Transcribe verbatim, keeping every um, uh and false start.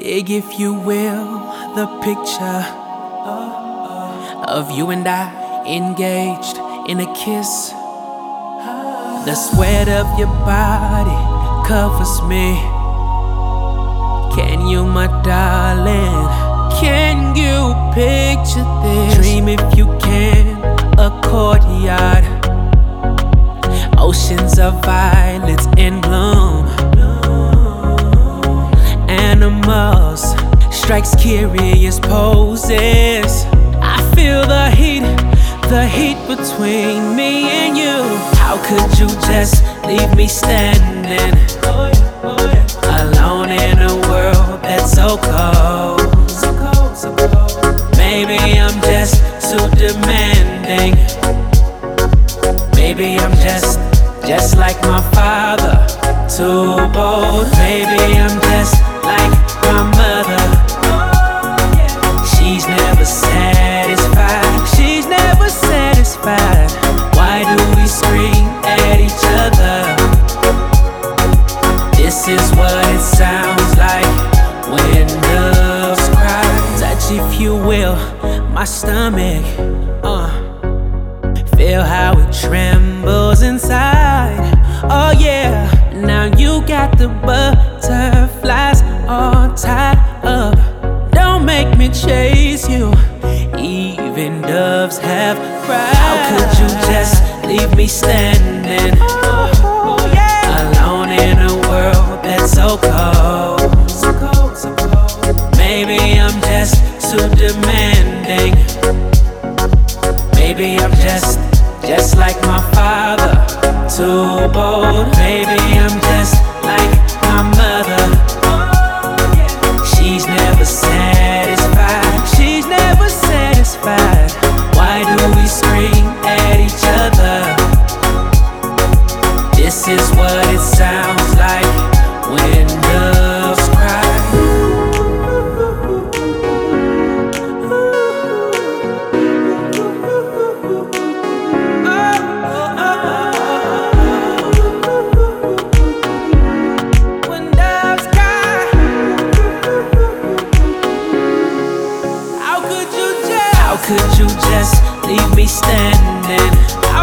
Dig, if you will, the picture of you and I engaged in a kiss. The sweat of your body covers me. Can you, my darling, can you picture this? Dream if you can, a courtyard, oceans of violets in bloom. Animals, strikes curious poses. I feel the heat, the heat between me and you. How could you just leave me standing alone in a world that's so cold? Maybe I'm just too demanding. Maybe I'm just, just like my father, too bold. Maybe I'm just like my mother. She's never satisfied. She's never satisfied. Why do we scream at each other? This is what it sounds like when love's cry. Touch, if you will, my stomach. Uh, feel how it trembles inside. Oh yeah. Now you got the butterflies all tied up. Don't make me chase you. Even doves have cried. How could you just leave me standing alone in a world that's so cold? Maybe I'm just too demanding. Maybe I'm just, just like my father, too bold. Maybe I'm just like my mother. She's never satisfied. She's never satisfied. Why do we scream at each other? This is what it sounds like when love's cry. How could you just leave me standing?